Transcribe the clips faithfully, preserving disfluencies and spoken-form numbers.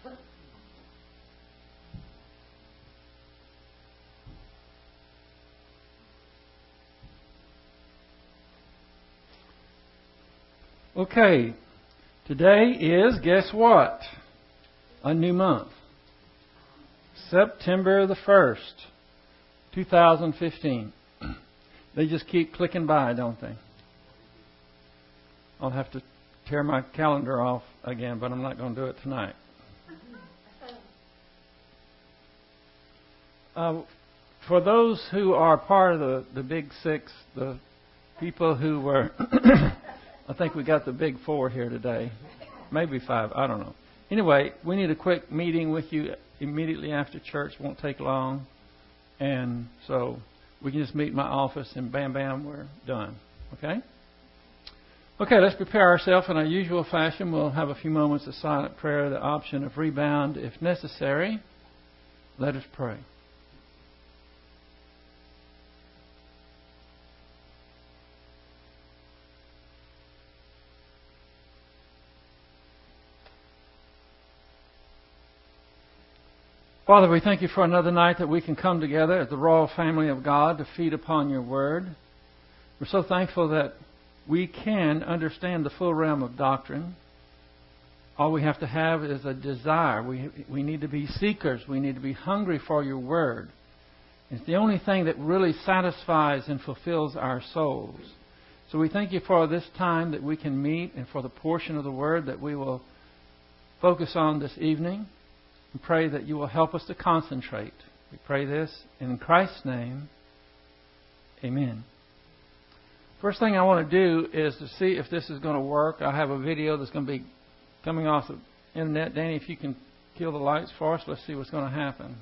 Okay, today is, guess what? A new month. September the first, two thousand fifteen. They just keep clicking by, don't they? I'll have to tear my calendar off again, but I'm not going to do it tonight. Uh, for those who are part of the, the Big Six, the people who were, I think we got the Big Four here today. Maybe five, I don't know. Anyway, we need a quick meeting with you immediately after church. Won't take long. And so we can just meet in my office and bam, bam, we're done. Okay? Okay, let's prepare ourselves in our usual fashion. We'll have a few moments of silent prayer, the option of rebound if necessary. Let us pray. Father, we thank you for another night that we can come together as the royal family of God to feed upon your word. We're so thankful that we can understand the full realm of doctrine. All we have to have is a desire. We, we need to be seekers. We need to be hungry for your word. It's the only thing that really satisfies and fulfills our souls. So we thank you for this time that we can meet and for the portion of the word that we will focus on this evening. And pray that you will help us to concentrate. We pray this in Christ's name. Amen. First thing I want to do is to see if this is going to work. I have a video that's going to be coming off the internet. Danny, if you can kill the lights for us, let's see what's going to happen.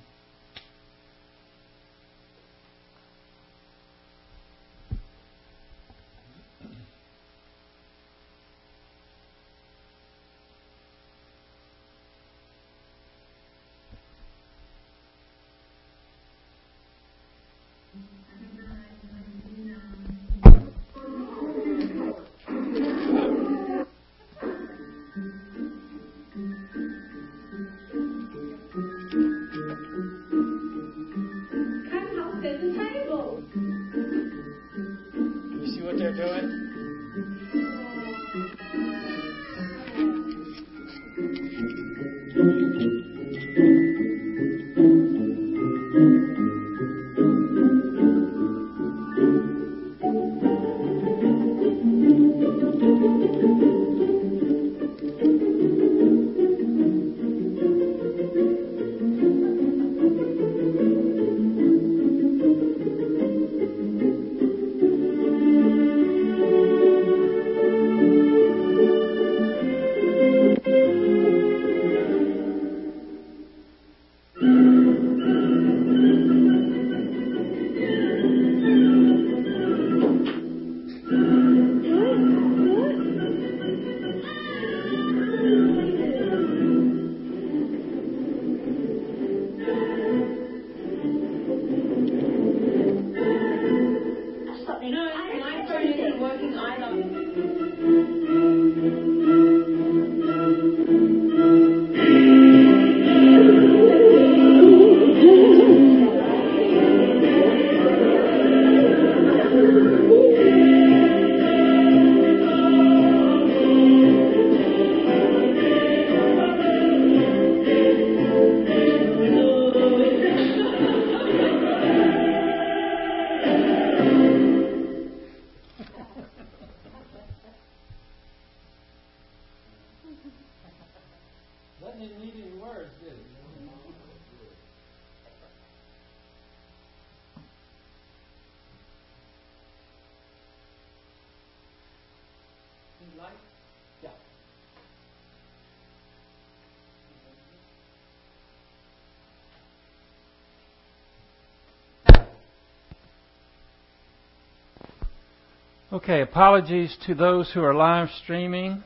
Okay, apologies to those who are live streaming.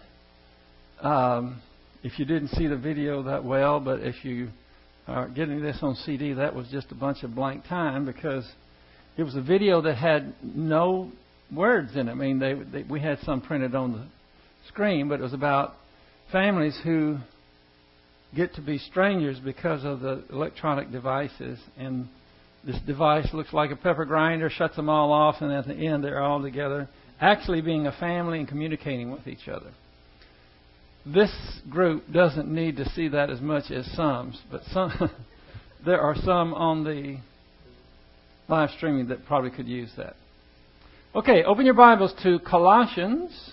Um, if you didn't see the video that well, but if you are getting this on C D, that was just a bunch of blank time because it was a video that had no words in it. I mean, they, they, we had some printed on the screen, but it was about families who get to be strangers because of the electronic devices. And this device looks like a pepper grinder, shuts them all off, and at the end they're all together, actually being a family and communicating with each other. This group doesn't need to see that as much as some, but some there are some on the live streaming that probably could use that. Okay, open your Bibles to Colossians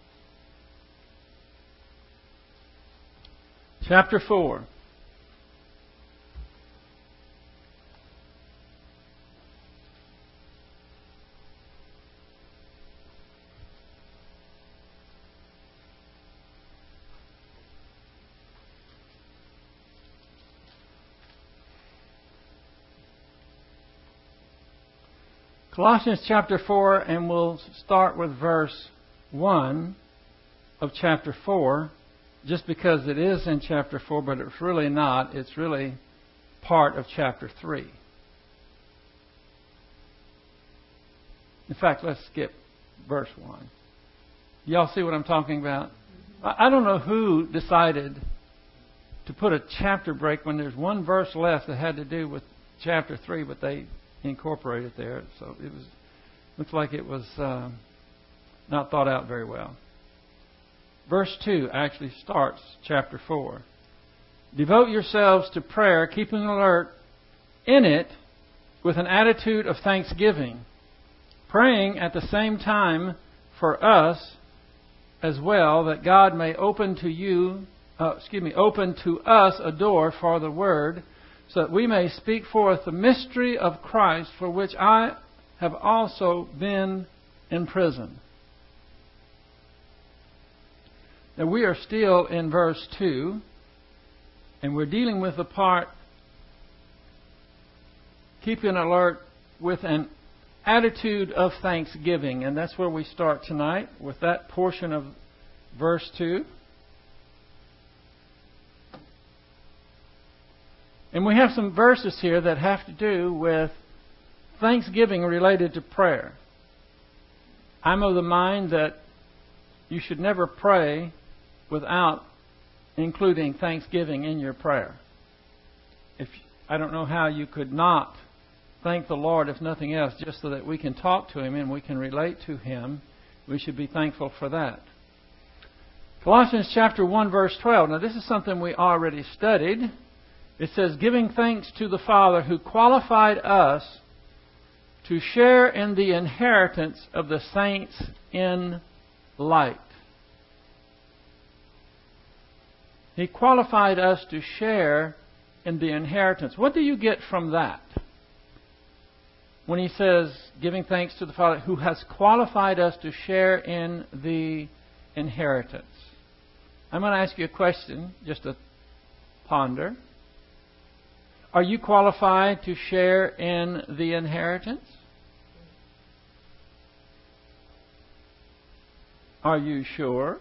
chapter four. Colossians chapter four, and we'll start with verse one of chapter four, just because it is in chapter four, but it's really not. It's really part of chapter three. In fact, let's skip verse one. Y'all see what I'm talking about? I don't know who decided to put a chapter break when there's one verse left that had to do with chapter three, but they incorporated there. So it was looks like it was uh, not thought out very well. Verse two actually starts chapter four. Devote yourselves to prayer, keeping alert in it with an attitude of thanksgiving, praying at the same time for us as well, that God may open to you, uh, excuse me, open to us a door for the word, so that we may speak forth the mystery of Christ, for which I have also been in prison. Now we are still in verse two, and we're dealing with the part, keeping alert with an attitude of thanksgiving. And that's where we start tonight, with that portion of verse two. And we have some verses here that have to do with thanksgiving related to prayer. I'm of the mind that you should never pray without including thanksgiving in your prayer. If I don't know how you could not thank the Lord, if nothing else, just so that we can talk to Him and we can relate to Him. We should be thankful for that. Colossians chapter one, verse twelve. Now this is something we already studied. It says, giving thanks to the Father who qualified us to share in the inheritance of the saints in light. He qualified us to share in the inheritance. What do you get from that? When he says, giving thanks to the Father who has qualified us to share in the inheritance. I'm going to ask you a question, just to ponder. Are you qualified to share in the inheritance? Are you sure?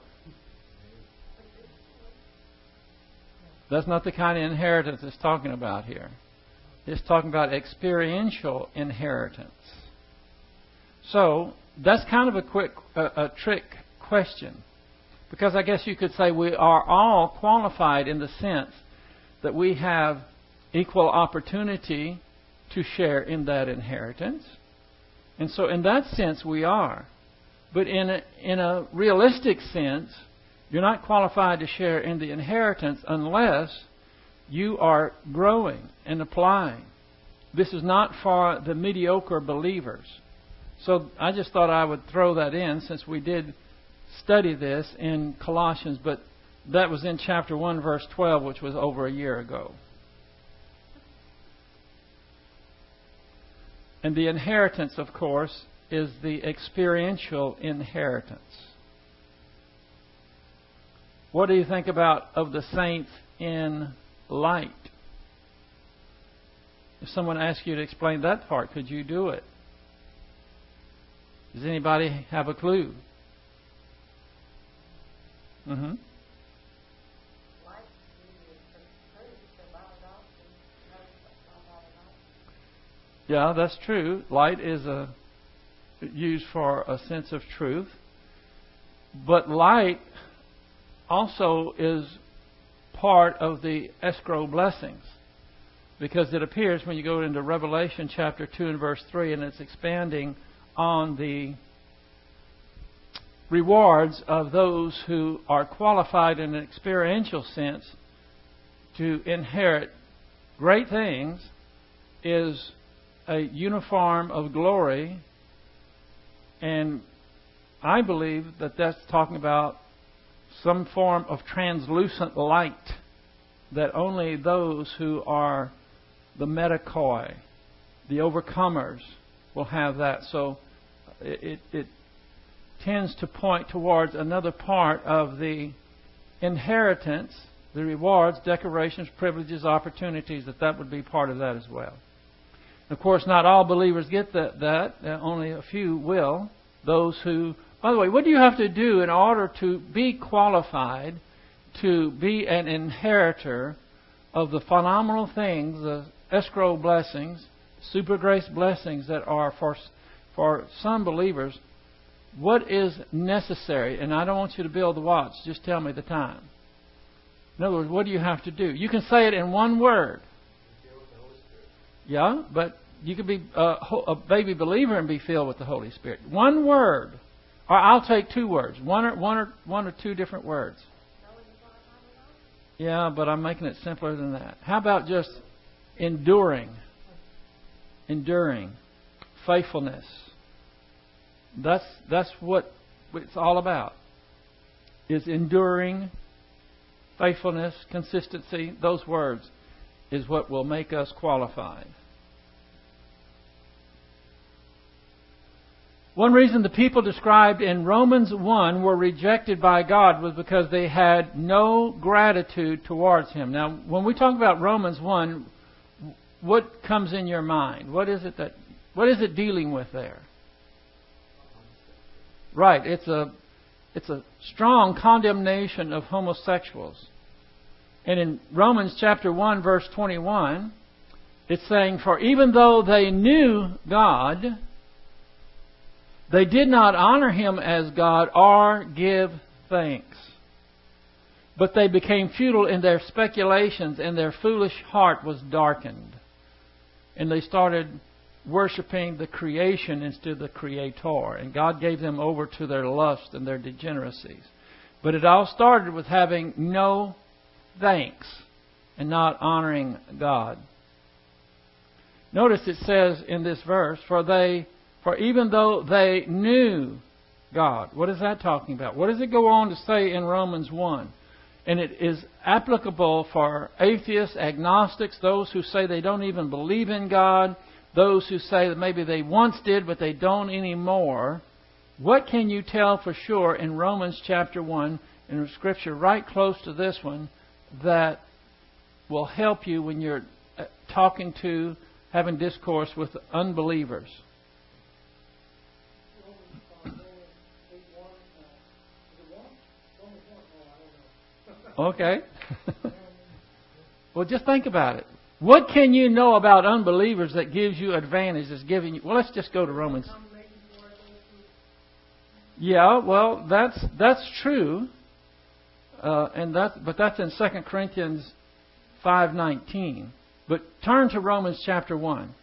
That's not the kind of inheritance it's talking about here. It's talking about experiential inheritance. So, that's kind of a quick, a, a trick question. Because I guess you could say we are all qualified in the sense that we have equal opportunity to share in that inheritance. And so in that sense we are. But in a, in a realistic sense, you're not qualified to share in the inheritance unless you are growing and applying. This is not for the mediocre believers. So I just thought I would throw that in, since we did study this in Colossians, but that was in chapter one, verse twelve, which was over a year ago. And the inheritance, of course, is the experiential inheritance. What do you think about of the saints in light? If someone asked you to explain that part, could you do it? Does anybody have a clue? Mm-hmm. Yeah, that's true. Light is a used for a sense of truth. But light also is part of the escrow blessings. Because it appears when you go into Revelation chapter two and verse three, and it's expanding on the rewards of those who are qualified in an experiential sense to inherit great things, is a uniform of glory. And I believe that that's talking about some form of translucent light that only those who are the metakoi, the overcomers, will have that. So it, it tends to point towards another part of the inheritance, the rewards, decorations, privileges, opportunities, that that would be part of that as well. Of course, not all believers get that. that. Uh, only a few will. Those who... By the way, what do you have to do in order to be qualified to be an inheritor of the phenomenal things, the escrow blessings, super grace blessings that are for, for some believers? What is necessary? And I don't want you to build the watch. Just tell me the time. In other words, what do you have to do? You can say it in one word. Yeah, but you could be a, a baby believer and be filled with the Holy Spirit. One word. Or I'll take two words. One or, one or, one or two different words. Yeah, but I'm making it simpler than that. How about just enduring? Enduring. Faithfulness. That's that's what it's all about. Is enduring, faithfulness, consistency. Those words is what will make us qualified. One reason the people described in Romans one were rejected by God was because they had no gratitude towards Him. Now, when we talk about Romans one, what comes in your mind? What is it that what is it dealing with there? Right, it's a it's a strong condemnation of homosexuals. And in Romans chapter one verse twenty-one, it's saying, "For even though they knew God, they did not honor Him as God or give thanks. But they became futile in their speculations, and their foolish heart was darkened." And they started worshiping the creation instead of the Creator. And God gave them over to their lust and their degeneracies. But it all started with having no thanks and not honoring God. Notice it says in this verse, For they... For even though they knew God. What is that talking about? What does it go on to say in Romans one? And it is applicable for atheists, agnostics, those who say they don't even believe in God, those who say that maybe they once did but they don't anymore. What can you tell for sure in Romans chapter one, in a scripture right close to this one, that will help you when you're talking to, having discourse with unbelievers? Okay. Well, just think about it. What can you know about unbelievers that gives you advantage, that's giving you... Well, let's just go to Romans. Yeah, well, that's that's true. Uh, and that's, but that's in Second Corinthians five nineteen. But turn to Romans chapter one.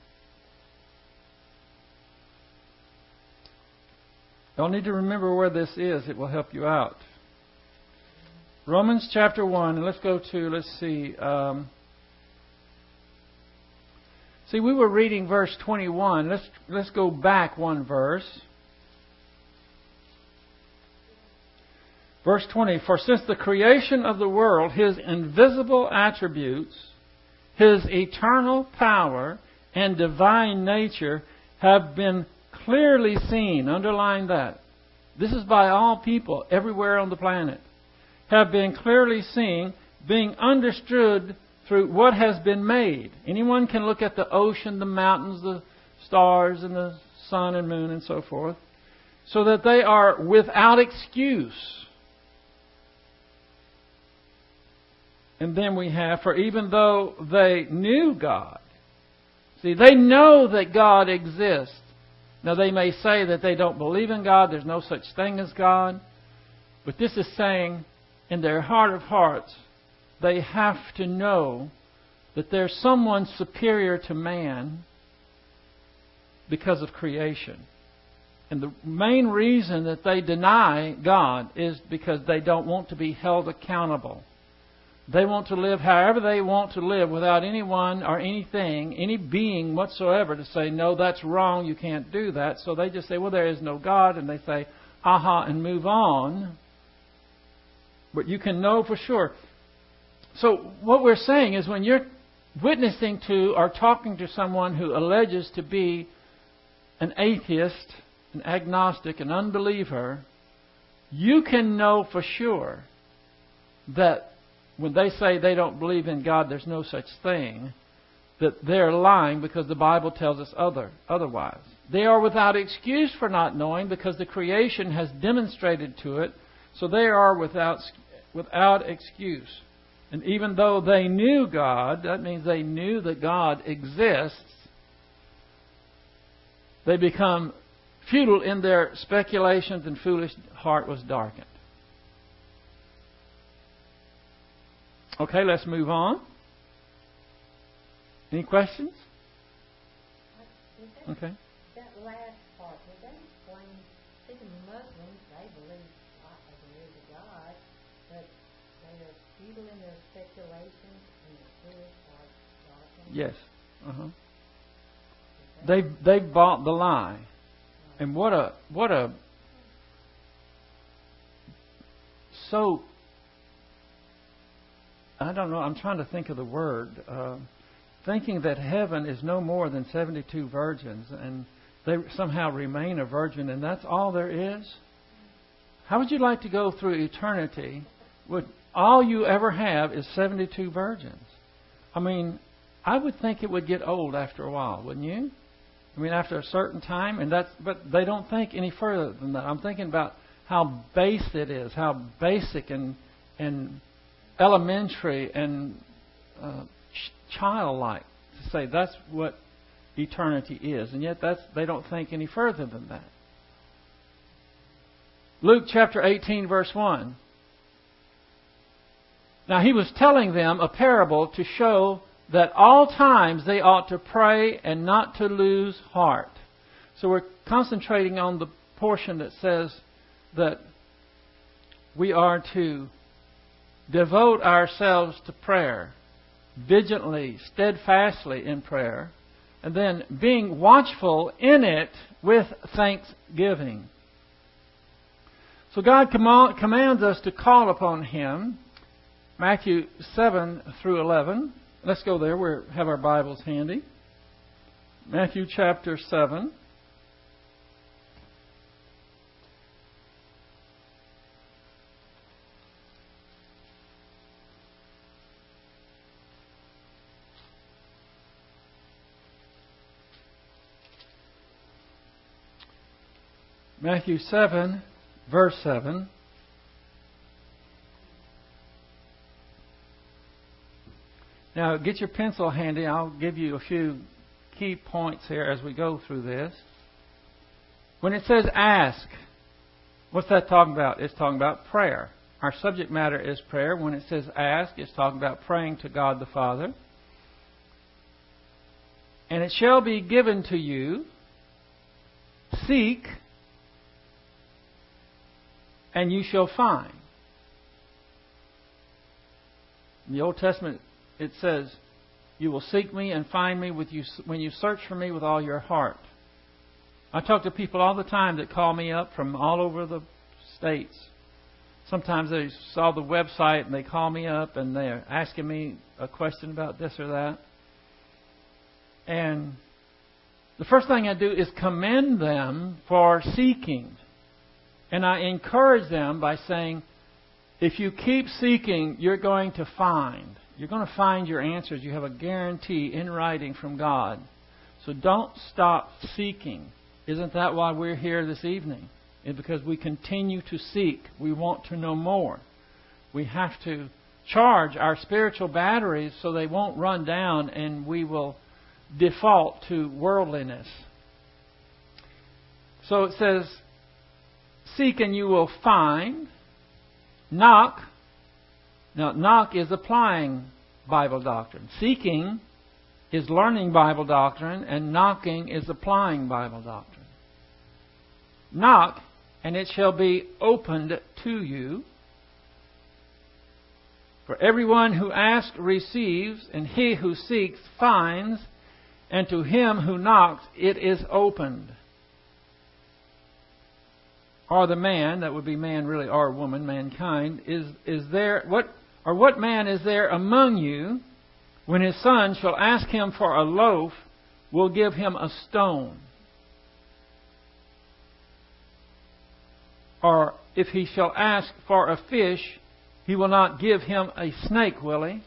You'll need to remember where this is. It will help you out. Romans chapter one, and let's go to, let's see. Um, see, we were reading verse twenty-one. Let's let's go back one verse. Verse twenty, For since the creation of the world, His invisible attributes, His eternal power and divine nature have been clearly seen. Underline that. This is by all people everywhere on the planet. Have been clearly seen, being understood through what has been made. Anyone can look at the ocean, the mountains, the stars, and the sun and moon and so forth, so that they are without excuse. And then we have, for even though they knew God. See, they know that God exists. Now they may say that they don't believe in God, there's no such thing as God. But this is saying, in their heart of hearts, they have to know that there's someone superior to man because of creation. And the main reason that they deny God is because they don't want to be held accountable. They want to live however they want to live without anyone or anything, any being whatsoever to say, no, that's wrong, you can't do that. So they just say, well, there is no God, and they say, aha, and move on. But you can know for sure. So what we're saying is when you're witnessing to or talking to someone who alleges to be an atheist, an agnostic, an unbeliever, you can know for sure that when they say they don't believe in God, there's no such thing, that they're lying because the Bible tells us other otherwise. They are without excuse for not knowing because the creation has demonstrated to it, so they are without without excuse. And even though they knew God, that means they knew that God exists, they become futile in their speculations, and foolish heart was darkened. Okay, let's move on. Any questions? That, okay. That last part, did that explain, see the Muslims, they believe, like there is a God, but they are futile in their speculations and the foolish heart darkened? Yes. Uh-huh. They they bought the lie. And what a what a so I don't know, I'm trying to think of the word. Uh, thinking that heaven is no more than seventy-two virgins and they somehow remain a virgin and that's all there is. How would you like to go through eternity with all you ever have is seventy-two virgins? I mean, I would think it would get old after a while, wouldn't you? I mean, after a certain time, and that's but they don't think any further than that. I'm thinking about how base it is, how basic and and elementary and uh, ch- childlike to say that's what eternity is, and yet that's they don't think any further than that. Luke chapter eighteen, verse one. Now he was telling them a parable to show that all times they ought to pray and not to lose heart. So we're concentrating on the portion that says that we are to devote ourselves to prayer, vigilantly, steadfastly in prayer, and then being watchful in it with thanksgiving. So God command, commands us to call upon Him. Matthew seven through eleven. Let's go there. We have our Bibles handy. Matthew chapter seven. Matthew seven, verse seven. Now, get your pencil handy. I'll give you a few key points here as we go through this. When it says ask, what's that talking about? It's talking about prayer. Our subject matter is prayer. When it says ask, it's talking about praying to God the Father. And it shall be given to you. Seek, and you shall find. In the Old Testament, it says, you will seek me and find me with you when you search for me with all your heart. I talk to people all the time that call me up from all over the states. Sometimes they saw the website and they call me up and they're asking me a question about this or that. And the first thing I do is commend them for seeking. And I encourage them by saying, if you keep seeking, you're going to find. You're going to find your answers. You have a guarantee in writing from God. So don't stop seeking. Isn't that why we're here this evening? It's because we continue to seek. We want to know more. We have to charge our spiritual batteries so they won't run down and we will default to worldliness. So it says, seek and you will find. Knock Now, knock is applying Bible doctrine. Seeking is learning Bible doctrine, and knocking is applying Bible doctrine. Knock, and it shall be opened to you. For everyone who asks receives, and he who seeks finds, and to him who knocks it is opened. Or the man, that would be man really, or woman, mankind, is is there what or what man is there among you, when his son shall ask him for a loaf, will give him a stone? Or if he shall ask for a fish, he will not give him a snake, will he?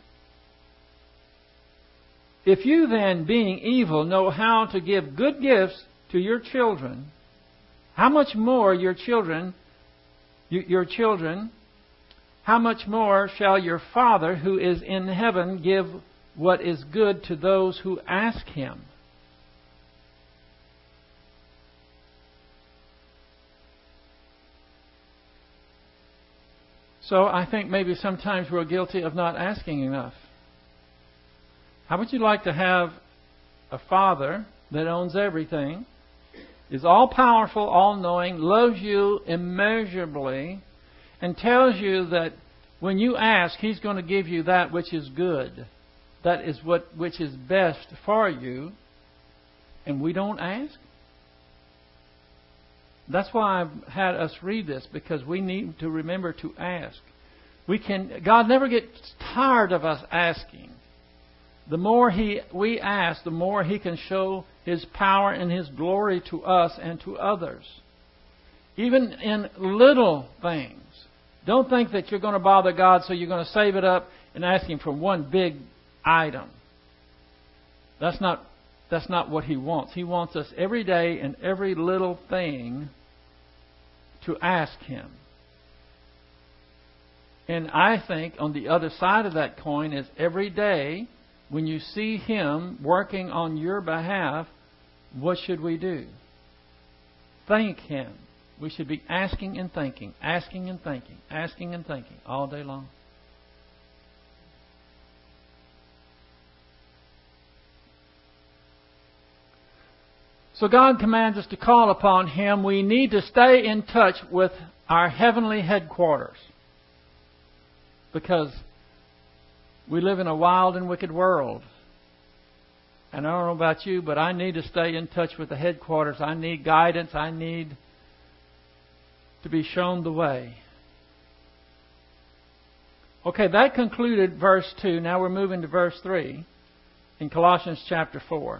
If you then, being evil, know how to give good gifts to your children, how much more your children, your children, how much more shall your Father who is in heaven give what is good to those who ask Him? So I think maybe sometimes we're guilty of not asking enough. How would you like to have a Father that owns everything, is all-powerful, all-knowing, loves you immeasurably, and tells you that when you ask, He's going to give you that which is good, that is what which is best for you, and we don't ask? That's why I've had us read this, because we need to remember to ask. We can. God never gets tired of us asking. The more he, we ask, the more He can show His power and His glory to us and to others. Even in little things. Don't think that you're going to bother God so you're going to save it up and ask Him for one big item. That's not, that's not what He wants. He wants us every day in every little thing to ask Him. And I think on the other side of that coin is every day, when you see Him working on your behalf, what should we do? Thank Him. We should be asking and thinking, asking and thinking, asking and thinking all day long. So God commands us to call upon Him. We need to stay in touch with our heavenly headquarters, because we live in a wild and wicked world. And I don't know about you, but I need to stay in touch with the headquarters. I need guidance. I need to be shown the way. Okay, that concluded verse two. Now we're moving to verse three in Colossians chapter four.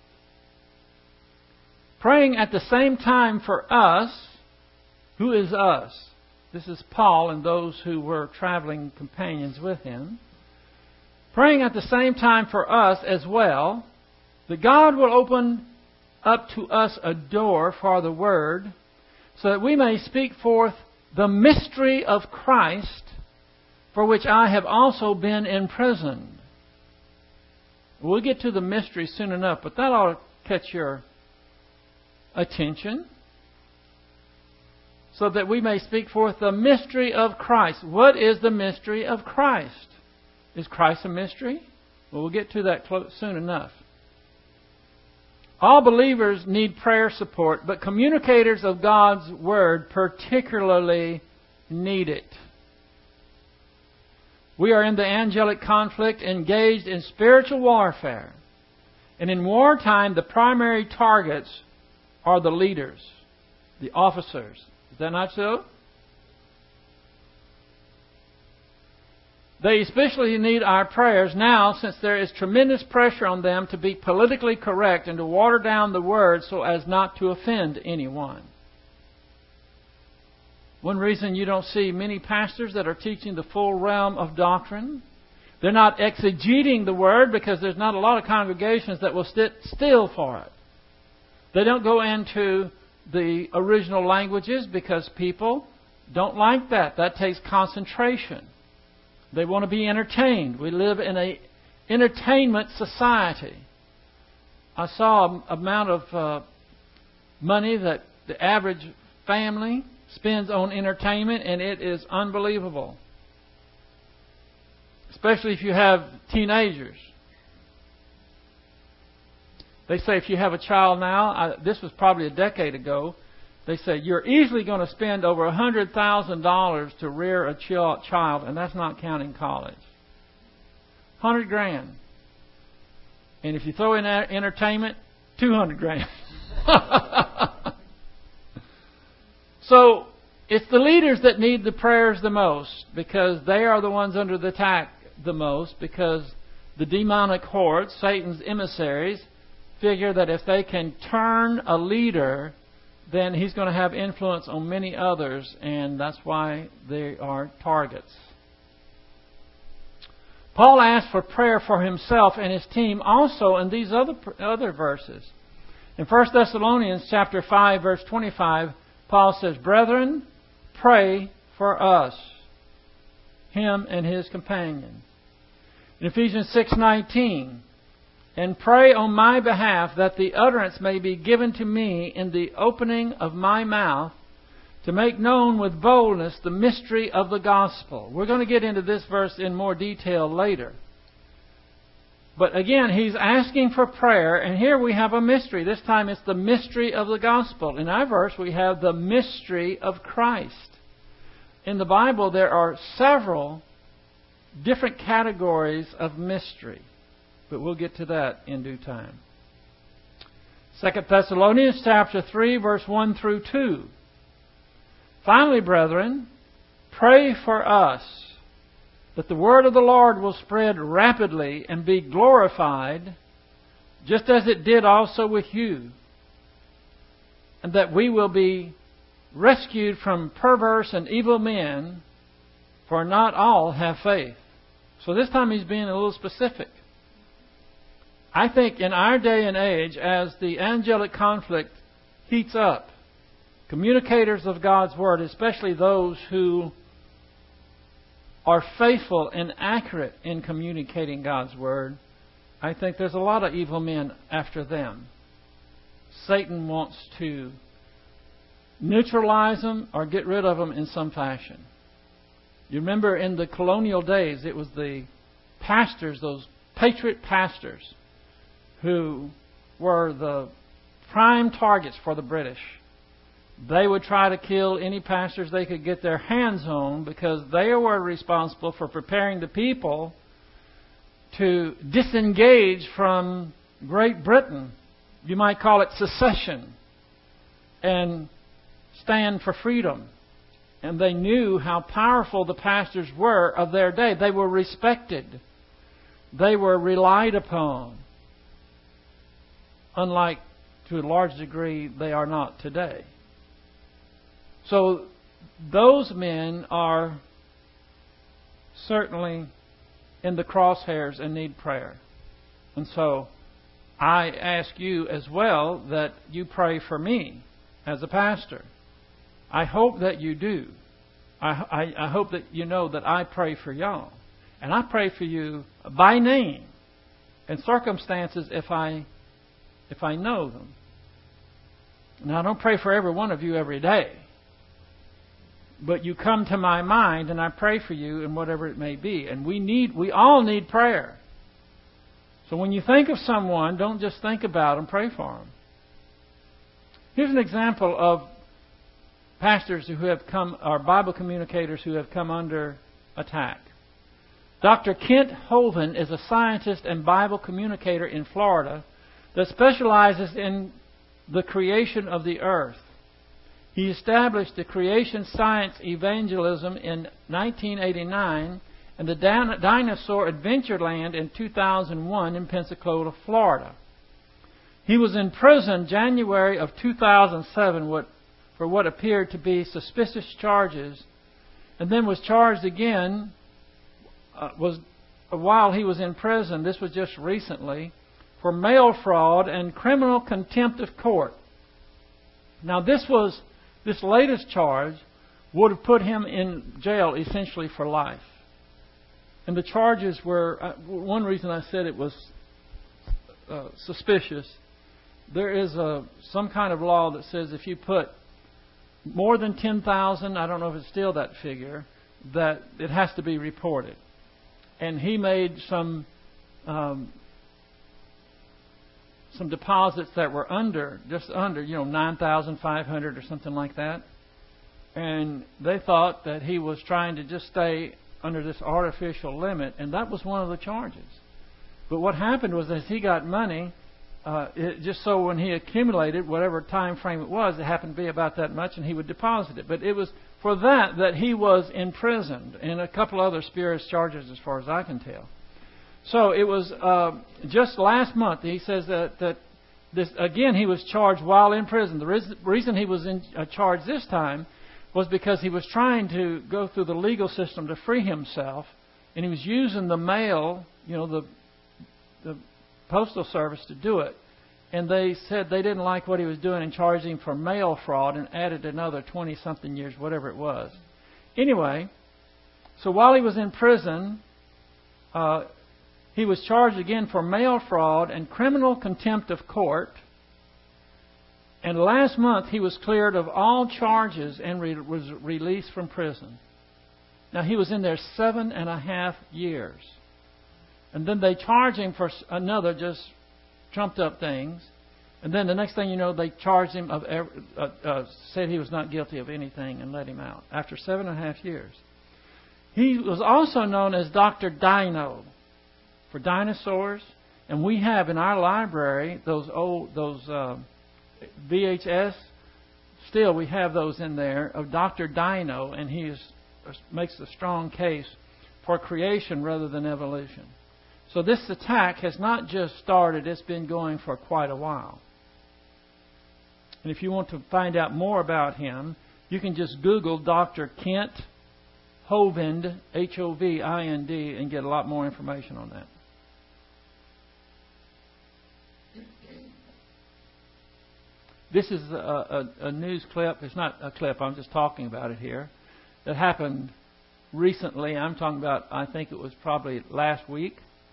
Praying at the same time for us. Who is us? This is Paul and those who were traveling companions with him. Praying at the same time for us as well, that God will open up to us a door for the Word, so that we may speak forth the mystery of Christ, for which I have also been imprisoned. We'll get to the mystery soon enough, but that ought to catch your attention. So that we may speak forth the mystery of Christ. What is the mystery of Christ? Is Christ a mystery? Well, we'll get to that soon enough. All believers need prayer support, but communicators of God's Word particularly need it. We are in the angelic conflict, engaged in spiritual warfare. And in wartime, the primary targets are the leaders, the officers. Is that not so? They especially need our prayers now, since there is tremendous pressure on them to be politically correct and to water down the Word so as not to offend anyone. One reason you don't see many pastors that are teaching the full realm of doctrine, they're not exegeting the Word, because there's not a lot of congregations that will sit still for it. They don't go into the original languages because people don't like that. That takes concentration. They want to be entertained. We live in an entertainment society. I saw an amount of uh, money that the average family spends on entertainment, and it is unbelievable. especially if you have teenagers. They say if you have a child now, I, this was probably a decade ago, they say you're easily going to spend over one hundred thousand dollars to rear a ch- child, and that's not counting college. one hundred grand. And if you throw in entertainment, two hundred grand. So, it's the leaders that need the prayers the most, because they are the ones under the attack the most, because the demonic hordes, Satan's emissaries, figure that if they can turn a leader, then he's going to have influence on many others, and that's why they are targets. Paul asked for prayer for himself and his team also in these other other verses. In First Thessalonians chapter five, verse twenty-five, Paul says, "Brethren, pray for us," him and his companion. In Ephesians six nineteen, "And pray on my behalf that the utterance may be given to me in the opening of my mouth, to make known with boldness the mystery of the gospel." We're going to get into this verse in more detail later. But again, he's asking for prayer, and here we have a mystery. This time it's the mystery of the gospel. In our verse, we have the mystery of Christ. In the Bible, there are several different categories of mystery, but we'll get to that in due time. Second Thessalonians chapter three, verse one through two. "Finally, brethren, pray for us, that the word of the Lord will spread rapidly and be glorified, just as it did also with you, and that we will be rescued from perverse and evil men, for not all have faith." So this time he's being a little specific. I think in our day and age, as the angelic conflict heats up, communicators of God's Word, especially those who are faithful and accurate in communicating God's Word, I think there's a lot of evil men after them. Satan wants to neutralize them or get rid of them in some fashion. You remember in the colonial days, it was the pastors, those patriot pastors, who were the prime targets for the British. They would try to kill any pastors they could get their hands on, because they were responsible for preparing the people to disengage from Great Britain. You might call it secession, and stand for freedom. And they knew how powerful the pastors were of their day. They were respected. They were relied upon. Unlike, to a large degree, they are not today. So those men are certainly in the crosshairs and need prayer. And so I ask you as well that you pray for me as a pastor. I hope that you do. I, I, I hope that you know that I pray for y'all. And I pray for you by name and circumstances if I if I know them. Now, I don't pray for every one of you every day. But you come to my mind and I pray for you in whatever it may be. And we need, we all need prayer. So when you think of someone, don't just think about them, pray for them. Here's an example of pastors who have come, or Bible communicators who have come under attack. Doctor Kent Hovind is a scientist and Bible communicator in Florida that specializes in the creation of the earth. He established the Creation Science Evangelism in nineteen eighty-nine and the Dinosaur Adventureland in two thousand one in Pensacola, Florida. He was in prison January of two thousand seven for what appeared to be suspicious charges, and then was charged again uh, was while he was in prison. This was just recently, for mail fraud and criminal contempt of court. Now this was this latest charge would have put him in jail essentially for life. And the charges were, uh, one reason I said it was uh, suspicious, there is a, some kind of law that says if you put more than ten thousand, I don't know if it's still that figure, that it has to be reported. and he made some um, some deposits that were under, just under, you know, nine thousand five hundred or something like that. And they thought that he was trying to just stay under this artificial limit, and that was one of the charges. But what happened was, as he got money, uh, it, just so when he accumulated whatever time frame it was, it happened to be about that much, and he would deposit it. But it was for that that he was imprisoned, and a couple other spurious charges, as far as I can tell. So it was uh, just last month. He says that that this again he was charged while in prison. The reason, reason he was in uh, charged this time was because he was trying to go through the legal system to free himself, and he was using the mail, you know, the the postal service to do it. And they said they didn't like what he was doing and charged him for mail fraud and added another twenty-something years, whatever it was. Anyway, so while he was in prison, uh, he was charged again for mail fraud and criminal contempt of court. And last month he was cleared of all charges and re- was released from prison. Now he was in there seven and a half years. And then they charged him for another just trumped up things. And then the next thing you know, they charged him of, uh, uh, said he was not guilty of anything and let him out after seven and a half years. He was also known as Doctor Dino for dinosaurs. And we have in our library those old, those, uh, V H S, still we have those in there, of Doctor Dino, and he is, makes a strong case for creation rather than evolution. So this attack has not just started, it's been going for quite a while. And if you want to find out more about him, you can just Google Doctor Kent Hovind, H O V I N D, and get a lot more information on that. This is a, a, a news clip. It's not a clip. I'm just talking about it here. That happened recently. I'm talking about, I think it was probably last week.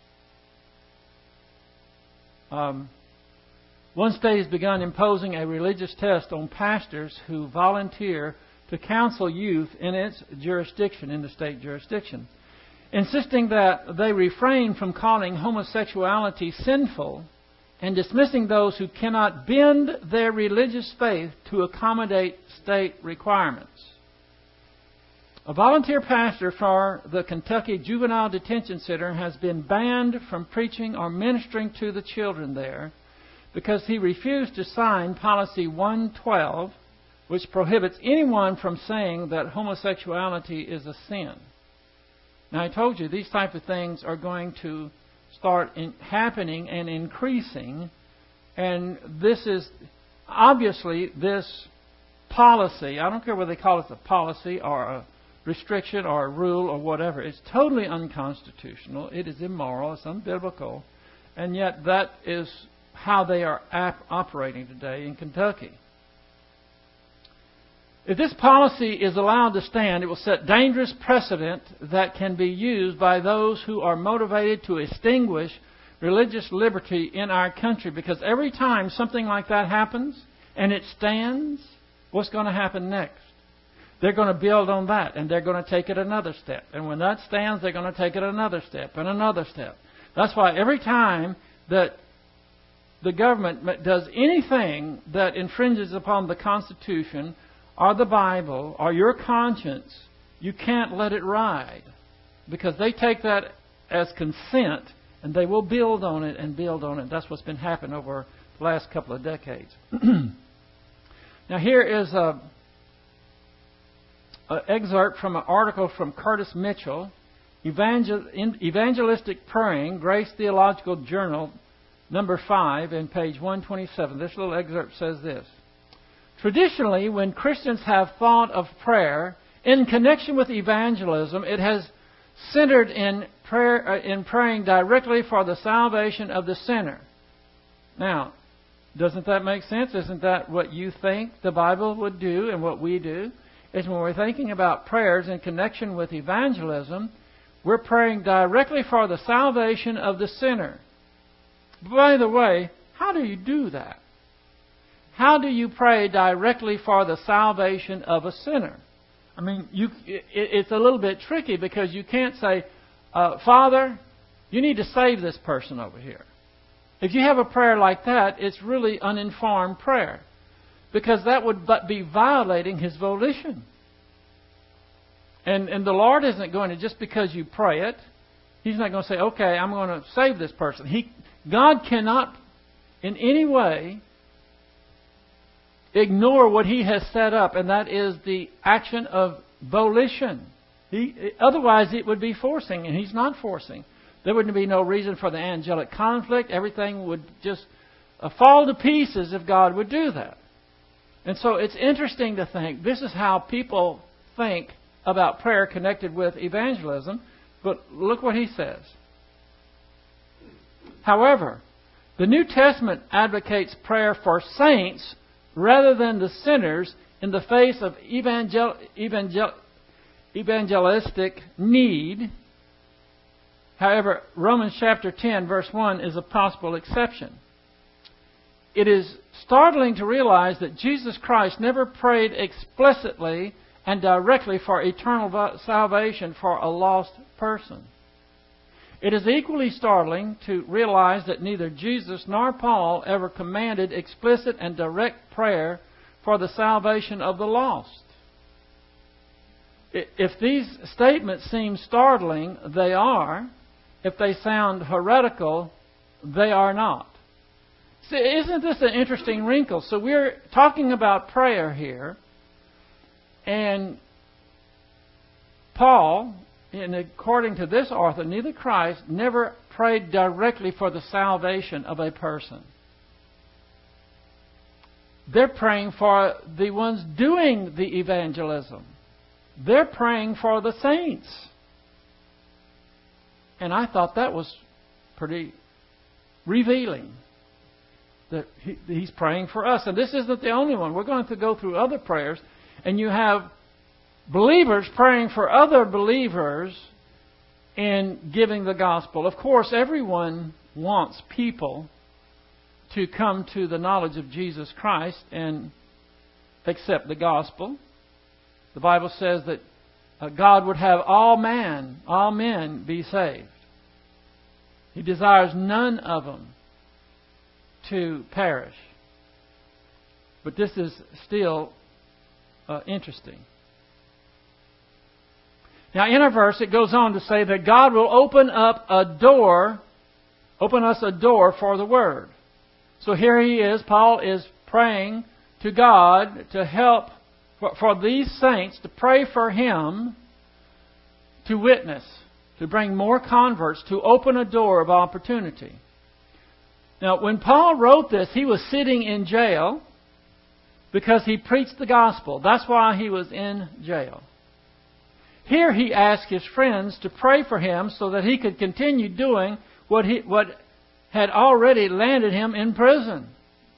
Um, one state has begun imposing a religious test on pastors who volunteer to counsel youth in its jurisdiction, in the state jurisdiction, insisting that they refrain from calling homosexuality sinful and dismissing those who cannot bend their religious faith to accommodate state requirements. A volunteer pastor for the Kentucky Juvenile Detention Center has been banned from preaching or ministering to the children there because he refused to sign Policy one twelve, which prohibits anyone from saying that homosexuality is a sin. Now, I told you these type of things are going to start in happening and increasing, and this is obviously this policy. I don't care whether they call it a policy or a restriction or a rule or whatever. It's totally unconstitutional. It is immoral. It's unbiblical, and yet that is how they are ap- operating today in Kentucky. If this policy is allowed to stand, it will set dangerous precedent that can be used by those who are motivated to extinguish religious liberty in our country. Because every time something like that happens and it stands, what's going to happen next? They're going to build on that, and they're going to take it another step. And when that stands, they're going to take it another step and another step. That's why every time that the government does anything that infringes upon the Constitution or the Bible, or your conscience, you can't let it ride. Because they take that as consent, and they will build on it and build on it. That's what's been happening over the last couple of decades. Now here is a, an excerpt from an article from Curtis Mitchell, Evangel, Evangelistic Praying, Grace Theological Journal, number five, and page one twenty-seven. This little excerpt says this. Traditionally, when Christians have thought of prayer in connection with evangelism, it has centered in prayer, uh, in praying directly for the salvation of the sinner. Now, doesn't that make sense? Isn't that what you think the Bible would do and what we do? Is when we're thinking about prayers in connection with evangelism, we're praying directly for the salvation of the sinner. By the way, how do you do that? How do you pray directly for the salvation of a sinner? I mean, you, it, it's a little bit tricky because you can't say, uh, Father, you need to save this person over here. If you have a prayer like that, it's really uninformed prayer, because that would but be violating His volition. And, and the Lord isn't going to, just because you pray it, He's not going to say, okay, I'm going to save this person. He, God cannot in any way ignore what He has set up, and that is the action of volition. He, otherwise, it would be forcing, and He's not forcing. There wouldn't be no reason for the angelic conflict. Everything would just uh, fall to pieces if God would do that. And so it's interesting to think, this is how people think about prayer connected with evangelism. But look what he says. However, the New Testament advocates prayer for saints rather than the sinners in the face of evangel- evangel- evangelistic need. However, Romans chapter ten, verse one is a possible exception. It is startling to realize that Jesus Christ never prayed explicitly and directly for eternal salvation for a lost person. It is equally startling to realize that neither Jesus nor Paul ever commanded explicit and direct prayer for the salvation of the lost. If these statements seem startling, they are. If they sound heretical, they are not. See, isn't this an interesting wrinkle? So we're talking about prayer here. And Paul, and according to this author, neither Christ never prayed directly for the salvation of a person. They're praying for the ones doing the evangelism. They're praying for the saints. And I thought that was pretty revealing, that he, he's praying for us. And this isn't the only one. We're going to go through other prayers, and you have believers praying for other believers in giving the gospel. Of course, everyone wants people to come to the knowledge of Jesus Christ and accept the gospel. The Bible says that uh, God would have all man, all men be saved. He desires none of them to perish. But this is still uh, interesting. Now, in our verse, it goes on to say that God will open up a door, open us a door for the Word. So here he is, Paul is praying to God to help for, for these saints, to pray for him to witness, to bring more converts, to open a door of opportunity. Now, when Paul wrote this, he was sitting in jail because he preached the gospel. That's why he was in jail. Here he asked his friends to pray for him so that he could continue doing what he what had already landed him in prison.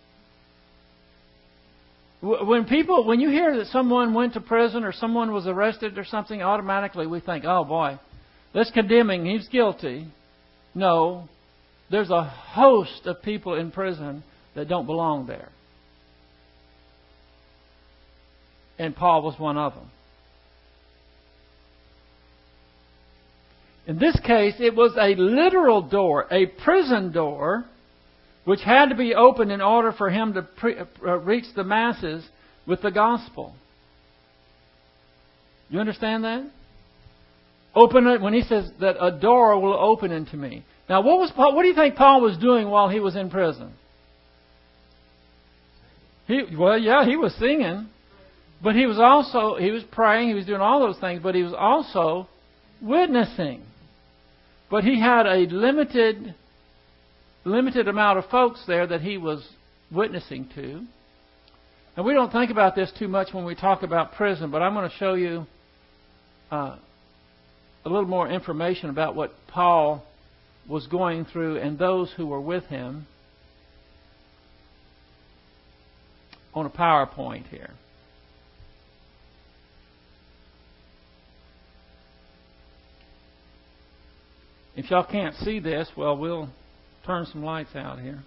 When people, when you hear that someone went to prison or someone was arrested or something, automatically we think, oh boy, let's condemn him, he's guilty. No, there's a host of people in prison that don't belong there. And Paul was one of them. In this case, it was a literal door, a prison door, which had to be opened in order for him to pre- uh, reach the masses with the gospel. You understand that? Open it when he says that a door will open unto me. Now, what was Paul, what do you think Paul was doing while he was in prison? He, well, yeah, he was singing, but he was also he was praying, he was doing all those things, but he was also witnessing. But he had a limited, limited amount of folks there that he was witnessing to. And we don't think about this too much when we talk about prison, but I'm going to show you uh, a little more information about what Paul was going through and those who were with him on a PowerPoint here. If y'all can't see this, well, we'll turn some lights out here.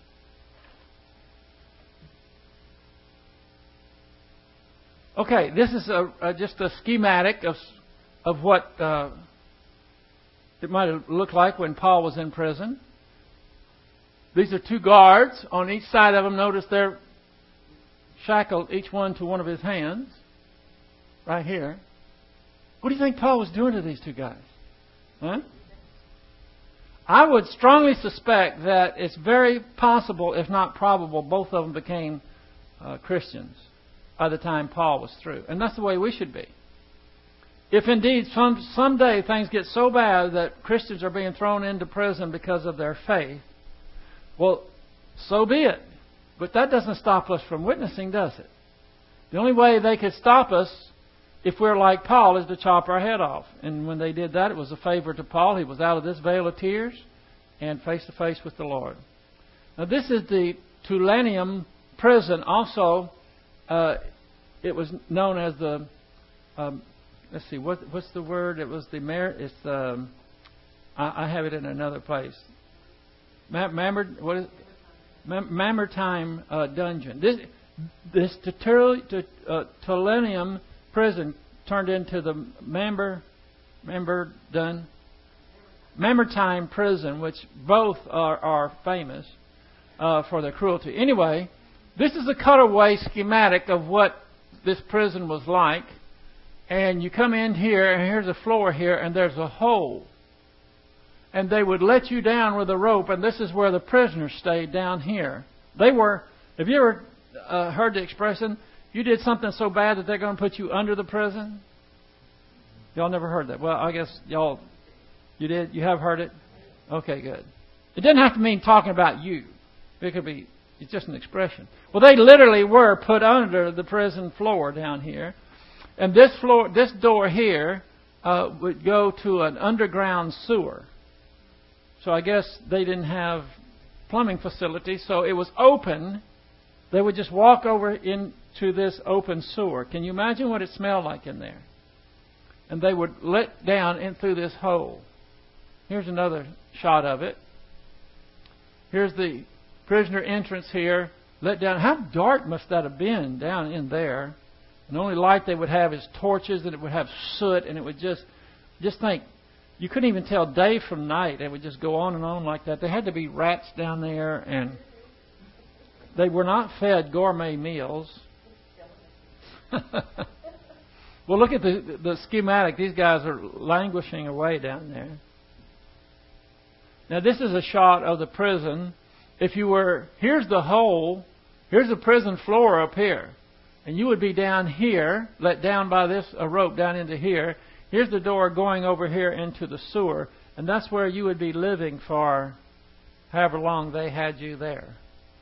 Okay, this is a, a, just a schematic of of what uh, it might have looked like when Paul was in prison. These are two guards on each side of him. Notice they're shackled, each one to one of his hands, right here. What do you think Paul was doing to these two guys? Huh? I would strongly suspect that it's very possible, if not probable, both of them became uh, Christians by the time Paul was through. And that's the way we should be. If indeed some someday things get so bad that Christians are being thrown into prison because of their faith, well, so be it. But that doesn't stop us from witnessing, does it? The only way they could stop us, if we're like Paul, is to chop our head off. And when they did that, it was a favor to Paul. He was out of this vale of tears and face to face with the Lord. Now, this is the Tullianum prison. Also, uh, it was known as the... Um, let's see, what, what's the word? It was the... Mar- it's um, I, I have it in another place. Mamer, what is Mamertine uh, dungeon. This this Tullianum prison turned into the Mamber Mamber Dun Mamertine prison, which both are, are famous uh, for their cruelty. Anyway, this is a cutaway schematic of what this prison was like. And you come in here, and here's a floor here, and there's a hole. And they would let you down with a rope, and this is where the prisoners stayed, down here. They were, have you ever uh, heard the expression, you did something so bad that they're going to put you under the prison? Y'all never heard that. Well, I guess y'all, you did? You have heard it? Okay, good. It didn't have to mean talking about you. It could be, it's just an expression. Well, they literally were put under the prison floor down here. And this floor, this door here uh, would go to an underground sewer. So I guess they didn't have plumbing facilities, so it was open. They would just walk over into this open sewer. Can you imagine what it smelled like in there? And they would let down in through this hole. Here's another shot of it. Here's the prisoner entrance here. Let down. How dark must that have been down in there? And the only light they would have is torches, and it would have soot, and it would just, just think, you couldn't even tell day from night. It would just go on and on like that. There had to be rats down there, and they were not fed gourmet meals. Well, look at the, the schematic. These guys are languishing away down there. Now, this is a shot of the prison. If you were, here's the hole. Here's the prison floor up here. And you would be down here, let down by this a rope down into here. Here's the door going over here into the sewer. And that's where you would be living for however long they had you there.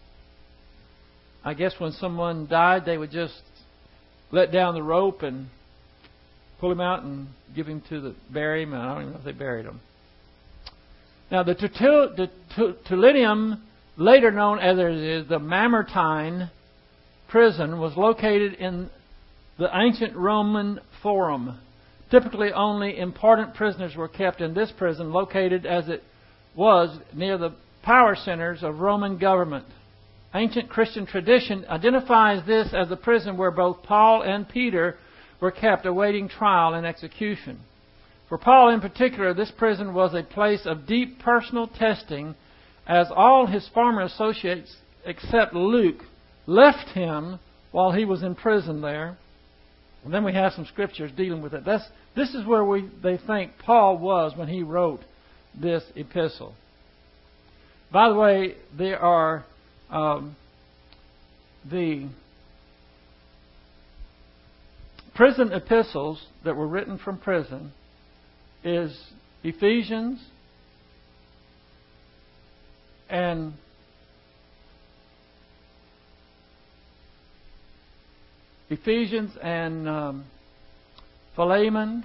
I guess when someone died, they would just let down the rope and pull him out and give him to the bury him. I don't even know if they buried him. Now, the Tullianum, later known as the Mamertine prison, was located in the ancient Roman Forum. Typically, only important prisoners were kept in this prison, located as it was near the power centers of Roman government. Ancient Christian tradition identifies this as the prison where both Paul and Peter were kept awaiting trial and execution. For Paul in particular, this prison was a place of deep personal testing, as all his former associates, except Luke, left him while he was in prison there. And then we have some scriptures dealing with it. That's, this is where we they think Paul was when he wrote this epistle. By the way, there are um, the prison epistles that were written from prison is Ephesians and Ephesians and um, Philemon,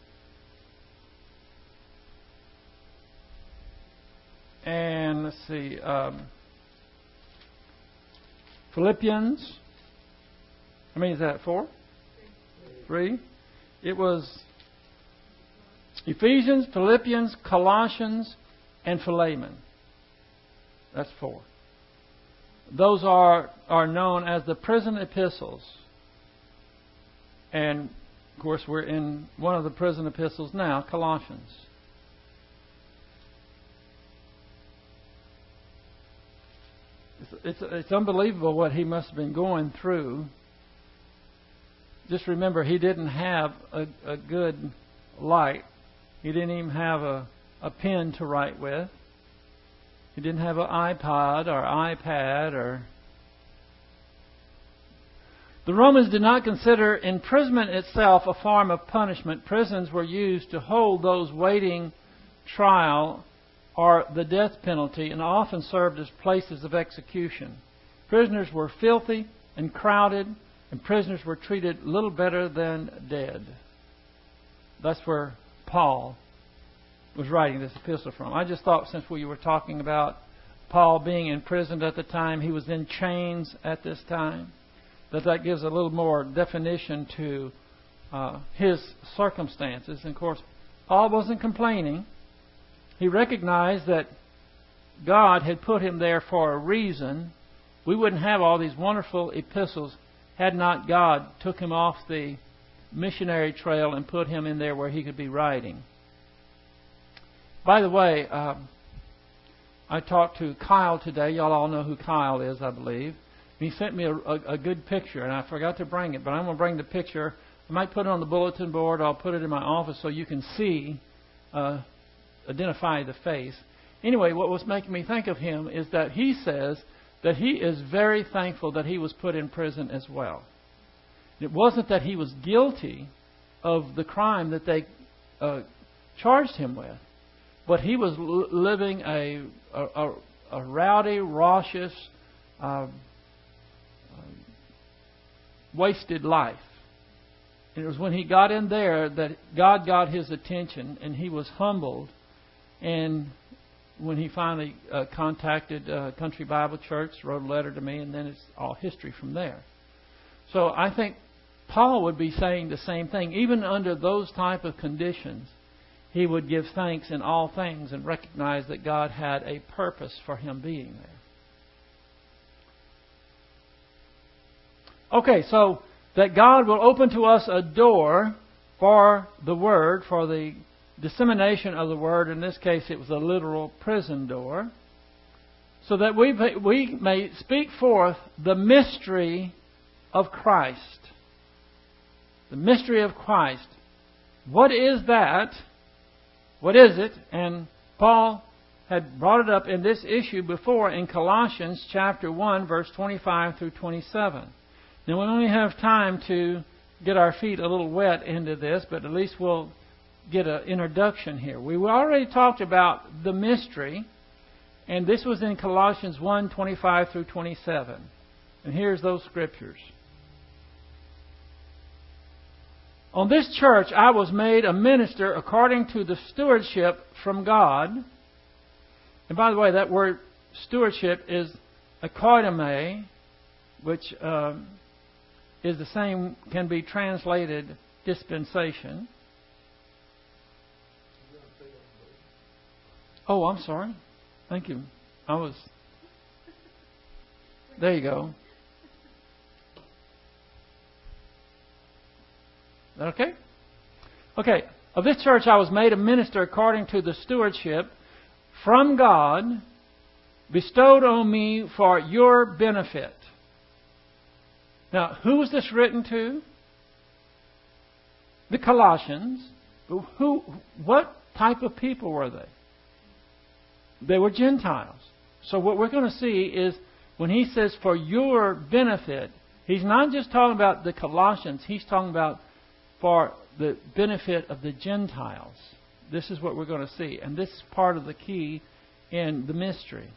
and let's see, um, Philippians. How many is that? Four? Three? It was Ephesians, Philippians, Colossians, and Philemon. That's four. Those are, are known as the prison epistles. And, of course, we're in one of the prison epistles now, Colossians. it's it's unbelievable what he must have been going through. Just remember, he didn't have a, a good light. He didn't even have a, a pen to write with. He didn't have an iPod or iPad or... The Romans did not consider imprisonment itself a form of punishment. Prisons were used to hold those waiting trial or the death penalty, and often served as places of execution. Prisoners were filthy and crowded, and prisoners were treated little better than dead. That's where Paul was writing this epistle from. I just thought, since we were talking about Paul being imprisoned at the time, he was in chains at this time, that that gives a little more definition to uh, his circumstances. And of course, Paul wasn't complaining. He recognized that God had put him there for a reason. We wouldn't have all these wonderful epistles had not God took him off the missionary trail and put him in there where he could be writing. By the way, uh, I talked to Kyle today. Y'all all know who Kyle is, I believe. He sent me a, a, a good picture, and I forgot to bring it, but I'm going to bring the picture. I might put it on the bulletin board. I'll put it in my office so you can see, uh, identify the face. Anyway, what was making me think of him is that he says that he is very thankful that he was put in prison as well. It wasn't that he was guilty of the crime that they uh, charged him with, but he was l- living a, a, a rowdy, raucous, uh, wasted life. And it was when he got in there that God got his attention, and he was humbled. And when he finally uh, contacted uh, Country Bible Church, wrote a letter to me, and then it's all history from there. So I think Paul would be saying the same thing. Even under those type of conditions, he would give thanks in all things and recognize that God had a purpose for him being there. Okay, so that God will open to us a door for the Word, for the dissemination of the Word. In this case, it was a literal prison door, so that we we may speak forth the mystery of Christ. The mystery of Christ. What is that? What is it? And Paul had brought it up in this issue before in Colossians chapter one, verse twenty-five through twenty-seven. Now, we only have time to get our feet a little wet into this, but at least we'll get an introduction here. We already talked about the mystery, and this was in Colossians one, twenty-five through twenty-seven. And here's those scriptures. On this church I was made a minister according to the stewardship from God. And by the way, that word stewardship is akoidome, which um, is the same, can be translated dispensation. Oh, I'm sorry. Thank you. I was... There you go. Is that okay? Okay. Of this church I was made a minister according to the stewardship from God bestowed on me for your benefit. Now, who was this written to? The Colossians. Who? What type of people were they? They were Gentiles. So what we're going to see is when he says for your benefit, he's not just talking about the Colossians. He's talking about for the benefit of the Gentiles. This is what we're going to see. And this is part of the key in the mystery.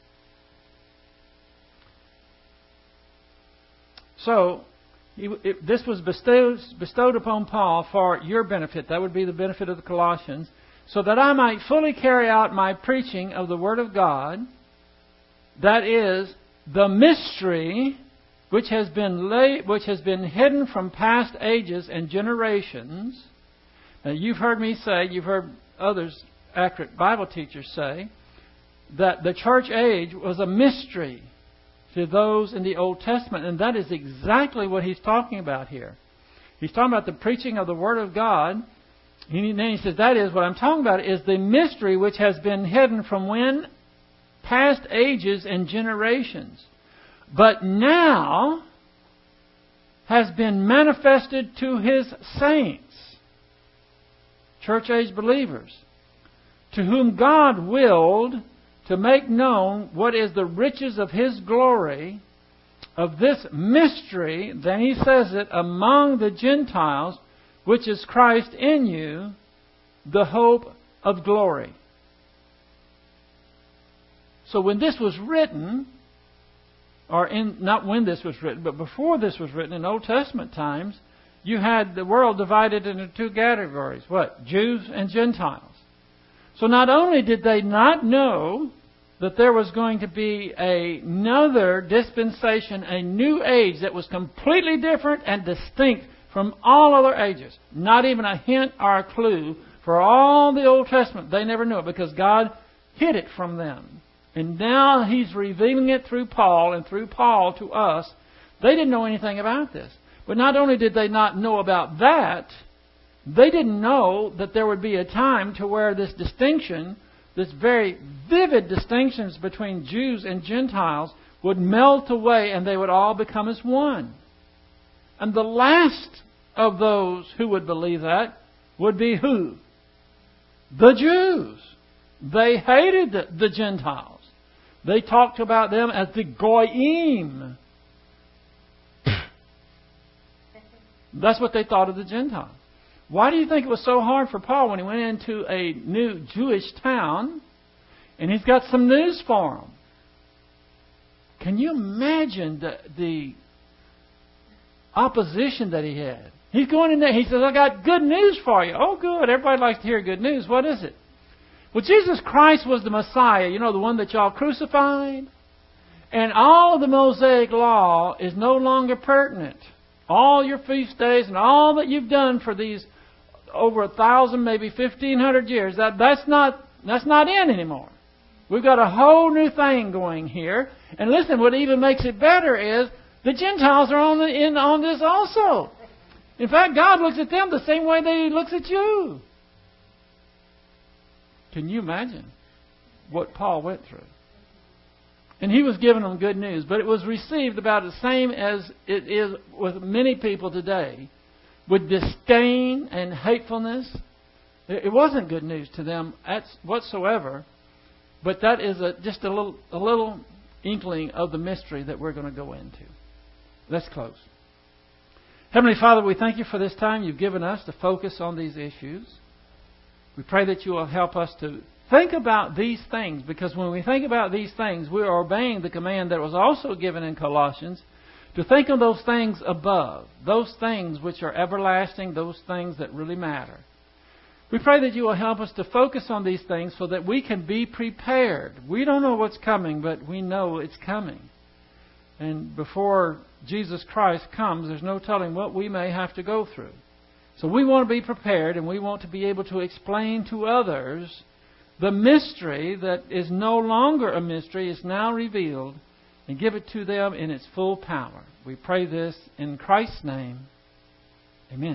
So, it, this was bestowed, bestowed upon Paul for your benefit. That would be the benefit of the Colossians. So that I might fully carry out my preaching of the Word of God. That is, the mystery which has been lay, which has been hidden from past ages and generations. Now, you've heard me say, you've heard others, accurate Bible teachers say, that the church age was a mystery to those in the Old Testament. And that is exactly what he's talking about here. He's talking about the preaching of the Word of God. And then he says, that is, what I'm talking about is the mystery which has been hidden from when? past ages and generations, but now has been manifested to His saints, church-age believers, to whom God willed to make known what is the riches of His glory, of this mystery, then he says it, among the Gentiles, which is Christ in you, the hope of glory. So when this was written, or in not when this was written, but before this was written in Old Testament times, you had the world divided into two categories. What? Jews and Gentiles. So not only did they not know that there was going to be another dispensation, a new age that was completely different and distinct from all other ages. Not even a hint or a clue. For all the Old Testament, they never knew it because God hid it from them. And now He's revealing it through Paul and through Paul to us. They didn't know anything about this. But not only did they not know about that, they didn't know that there would be a time to where this distinction, this very vivid distinctions between Jews and Gentiles, would melt away and they would all become as one. And the last of those who would believe that would be who? The Jews. They hated the, the Gentiles. They talked about them as the Goyim. That's what they thought of the Gentiles. Why do you think it was so hard for Paul when he went into a new Jewish town and he's got some news for them? Can you imagine the, the opposition that he had? He's going in there. He says, I got good news for you. Oh, good. Everybody likes to hear good news. What is it? Well, Jesus Christ was the Messiah. You know, the one that y'all crucified. And all of the Mosaic law is no longer pertinent. All your feast days and all that you've done for these over a thousand, maybe fifteen hundred years, that, that's not that's not in anymore. We've got a whole new thing going here. And listen, what even makes it better is the Gentiles are on the, in on this also. In fact, God looks at them the same way that He looks at you. Can you imagine what Paul went through? And he was giving them good news, but it was received about the same as it is with many people today, with disdain and hatefulness. It wasn't good news to them whatsoever, but that is a, just a little, a little inkling of the mystery that we're going to go into. Let's close. Heavenly Father, we thank You for this time You've given us to focus on these issues. We pray that You will help us to think about these things, because when we think about these things, we are obeying the command that was also given in Colossians to think of those things above, those things which are everlasting, those things that really matter. We pray that You will help us to focus on these things so that we can be prepared. We don't know what's coming, but we know it's coming. And before Jesus Christ comes, there's no telling what we may have to go through. So we want to be prepared, and we want to be able to explain to others the mystery that is no longer a mystery, is now revealed, and give it to them in its full power. We pray this in Christ's name.